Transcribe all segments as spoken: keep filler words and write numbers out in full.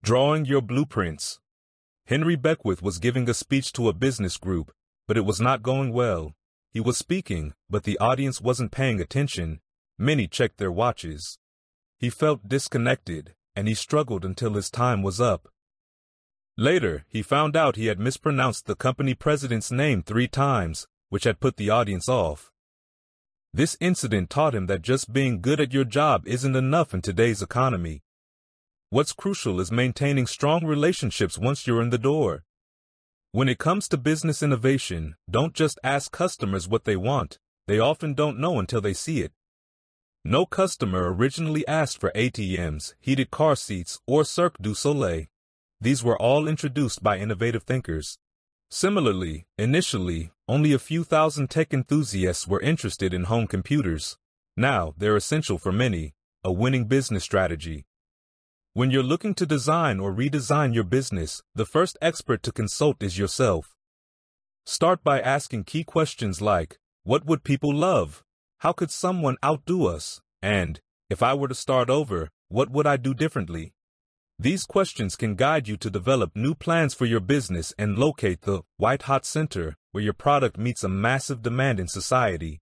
Drawing your blueprints. Henry Beckwith was giving a speech to a business group, but it was not going well. He was speaking, but the audience wasn't paying attention. Many checked their watches. He felt disconnected, and he struggled until his time was up. Later, he found out he had mispronounced the company president's name three times, which had put the audience off. This incident taught him that just being good at your job isn't enough in today's economy. What's crucial is maintaining strong relationships once you're in the door. When it comes to business innovation, don't just ask customers what they want. They often don't know until they see it. No customer originally asked for A T Ms, heated car seats, or Cirque du Soleil. These were all introduced by innovative thinkers. Similarly, initially, only a few thousand tech enthusiasts were interested in home computers. Now, they're essential for many, a winning business strategy. When you're looking to design or redesign your business, the first expert to consult is yourself. Start by asking key questions like, what would people love? How could someone outdo us? And, if I were to start over, what would I do differently? These questions can guide you to develop new plans for your business and locate the white-hot center where your product meets a massive demand in society.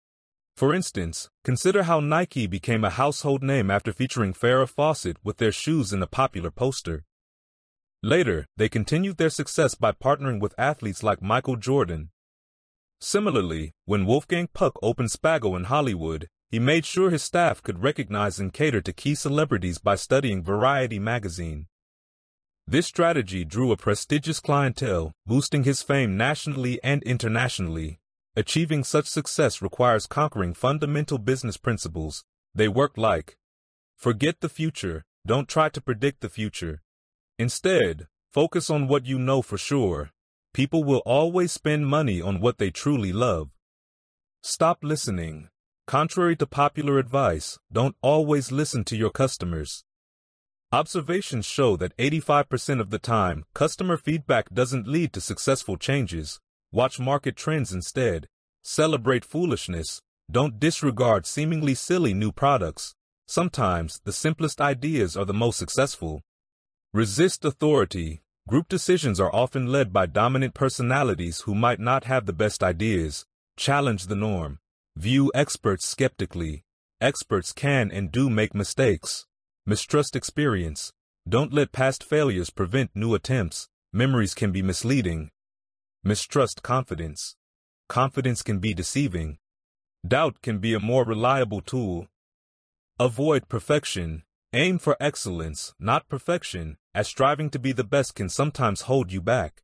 For instance, consider how Nike became a household name after featuring Farrah Fawcett with their shoes in a popular poster. Later, they continued their success by partnering with athletes like Michael Jordan. Similarly, when Wolfgang Puck opened Spago in Hollywood, he made sure his staff could recognize and cater to key celebrities by studying Variety magazine. This strategy drew a prestigious clientele, boosting his fame nationally and internationally. Achieving such success requires conquering fundamental business principles. They work like: forget the future, don't try to predict the future. Instead, focus on what you know for sure. People will always spend money on what they truly love. Stop listening. Contrary to popular advice, don't always listen to your customers. Observations show that eighty-five percent of the time, customer feedback doesn't lead to successful changes. Watch market trends instead. Celebrate foolishness. Don't disregard seemingly silly new products. Sometimes, the simplest ideas are the most successful. Resist authority. Group decisions are often led by dominant personalities who might not have the best ideas. Challenge the norm. View experts skeptically. Experts can and do make mistakes. Mistrust experience. Don't let past failures prevent new attempts. Memories can be misleading. Mistrust confidence. Confidence can be deceiving. Doubt can be a more reliable tool. Avoid perfection. Aim for excellence, not perfection, as striving to be the best can sometimes hold you back.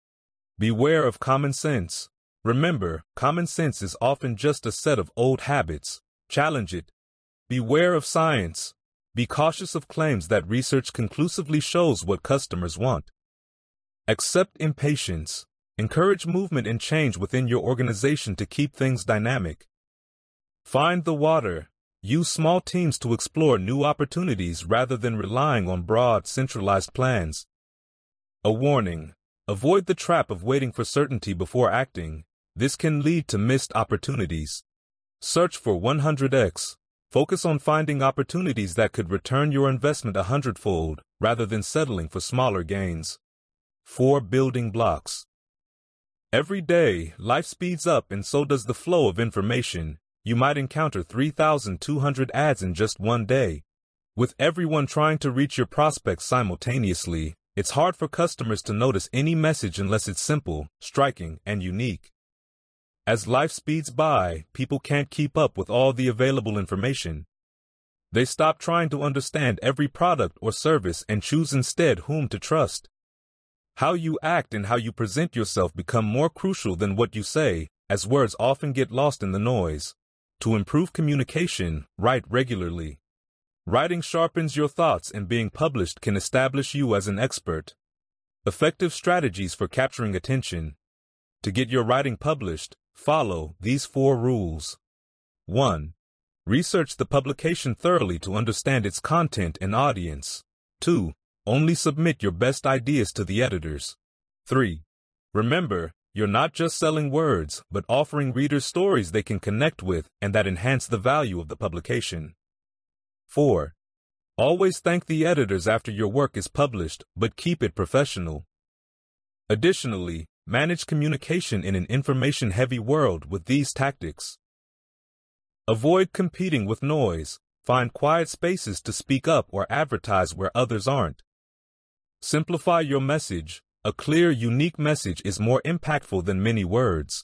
Beware of common sense. Remember, common sense is often just a set of old habits. Challenge it. Beware of science. Be cautious of claims that research conclusively shows what customers want. Accept impatience. Encourage movement and change within your organization to keep things dynamic. Find the water. Use small teams to explore new opportunities rather than relying on broad, centralized plans. A warning. Avoid the trap of waiting for certainty before acting. This can lead to missed opportunities. Search for one hundred X. Focus on finding opportunities that could return your investment a hundredfold, rather than settling for smaller gains. Four building blocks. Every day, life speeds up and so does the flow of information. You might encounter three thousand two hundred ads in just one day. With everyone trying to reach your prospects simultaneously, it's hard for customers to notice any message unless it's simple, striking, and unique. As life speeds by, people can't keep up with all the available information. They stop trying to understand every product or service and choose instead whom to trust. How you act and how you present yourself become more crucial than what you say, as words often get lost in the noise. To improve communication, write regularly. Writing sharpens your thoughts, and being published can establish you as an expert. Effective strategies for capturing attention. To get your writing published, follow these four rules. one. Research the publication thoroughly to understand its content and audience. two. Only submit your best ideas to the editors. three. Remember, you're not just selling words, but offering readers stories they can connect with and that enhance the value of the publication. four. Always thank the editors after your work is published, but keep it professional. Additionally, manage communication in an information-heavy world with these tactics. Avoid competing with noise. Find quiet spaces to speak up or advertise where others aren't. Simplify your message. A clear, unique message is more impactful than many words.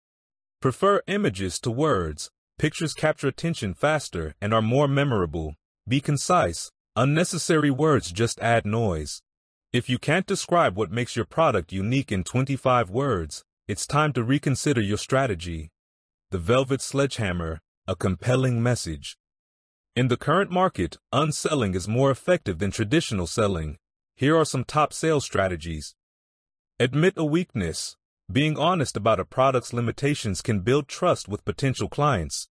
Prefer images to words. Pictures capture attention faster and are more memorable. Be concise. Unnecessary words just add noise. If you can't describe what makes your product unique in twenty-five words, it's time to reconsider your strategy. The Velvet Sledgehammer, a compelling message. In the current market, unselling is more effective than traditional selling. Here are some top sales strategies. Admit a weakness. Being honest about a product's limitations can build trust with potential clients.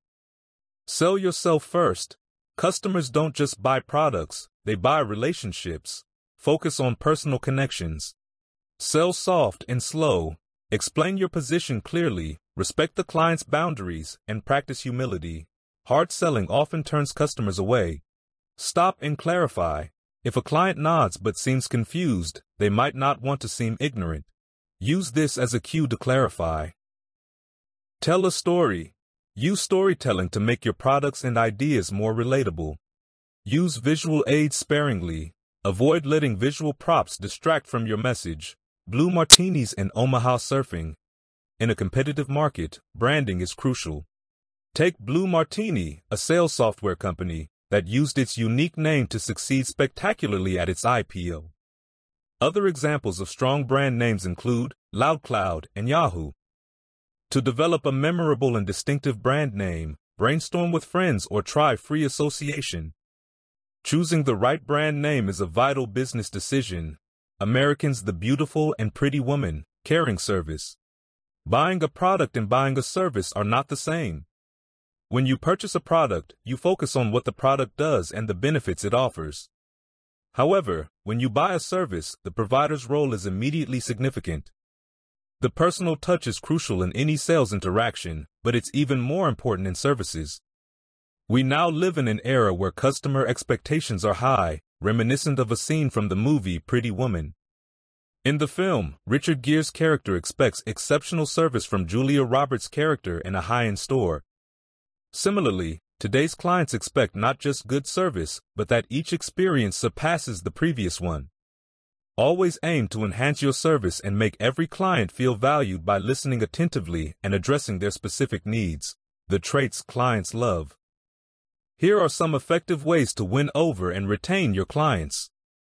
Sell yourself first. Customers don't just buy products, they buy relationships. Focus on personal connections. Sell soft and slow. Explain your position clearly, respect the client's boundaries, and practice humility. Hard selling often turns customers away. Stop and clarify. If a client nods but seems confused, they might not want to seem ignorant. Use this as a cue to clarify. Tell a story. Use storytelling to make your products and ideas more relatable. Use visual aids sparingly. Avoid letting visual props distract from your message. Blue martinis and Omaha surfing. In a competitive market, branding is crucial. Take Blue Martini, a sales software company that used its unique name to succeed spectacularly at its I P O. Other examples of strong brand names include LoudCloud and Yahoo. To develop a memorable and distinctive brand name, brainstorm with friends or try free association. Choosing the right brand name is a vital business decision. Americans the Beautiful and Pretty Woman, caring service. Buying a product and buying a service are not the same. When you purchase a product, you focus on what the product does and the benefits it offers. However, when you buy a service, the provider's role is immediately significant. The personal touch is crucial in any sales interaction, but it's even more important in services. We now live in an era where customer expectations are high, reminiscent of a scene from the movie Pretty Woman. In the film, Richard Gere's character expects exceptional service from Julia Roberts' character in a high-end store. Similarly, today's clients expect not just good service, but that each experience surpasses the previous one. Always aim to enhance your service and make every client feel valued by listening attentively and addressing their specific needs, the traits clients love. Here are some effective ways to win over and retain your clients.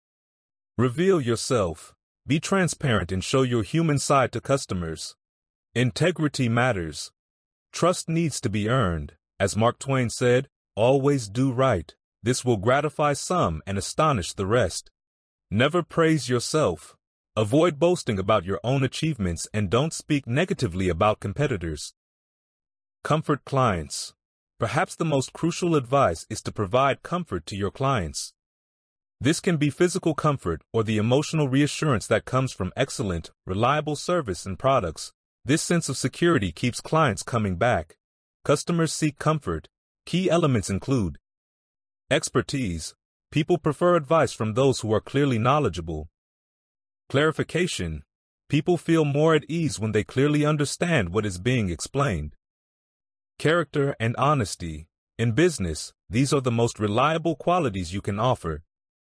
Reveal yourself. Be transparent and show your human side to customers. Integrity matters. Trust needs to be earned. As Mark Twain said, always do right. This will gratify some and astonish the rest. Never praise yourself. Avoid boasting about your own achievements and don't speak negatively about competitors. Comfort clients. Perhaps the most crucial advice is to provide comfort to your clients. This can be physical comfort or the emotional reassurance that comes from excellent, reliable service and products. This sense of security keeps clients coming back. Customers seek comfort. Key elements include expertise. People prefer advice from those who are clearly knowledgeable. Clarification. People feel more at ease when they clearly understand what is being explained. Character and honesty. In business, these are the most reliable qualities you can offer.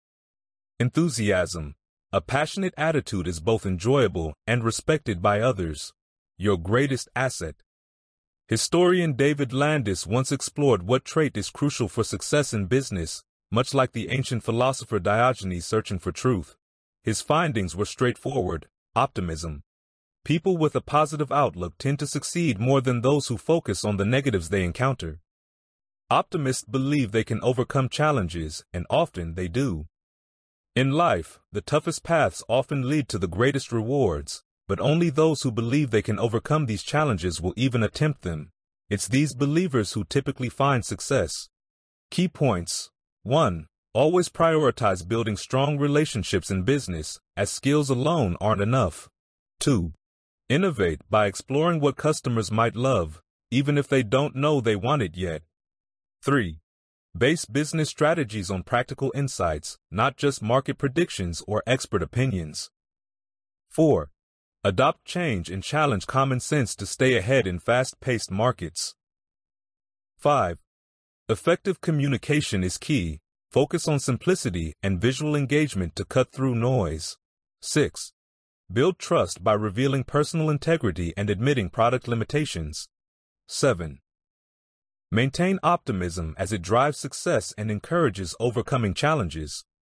Enthusiasm. A passionate attitude is both enjoyable and respected by others. Your greatest asset. Historian David Landis once explored what trait is crucial for success in business, much like the ancient philosopher Diogenes searching for truth. His findings were straightforward: optimism. People with a positive outlook tend to succeed more than those who focus on the negatives they encounter. Optimists believe they can overcome challenges, and often they do. In life, the toughest paths often lead to the greatest rewards, but only those who believe they can overcome these challenges will even attempt them. It's these believers who typically find success. Key points. one. Always prioritize building strong relationships in business, as skills alone aren't enough. two. Innovate by exploring what customers might love, even if they don't know they want it yet. three. Base business strategies on practical insights, not just market predictions or expert opinions. four. Adopt change and challenge common sense to stay ahead in fast-paced markets. five. Effective communication is key. Focus on simplicity and visual engagement to cut through noise. six. Build trust by revealing personal integrity and admitting product limitations. seven. Maintain optimism as it drives success and encourages overcoming challenges.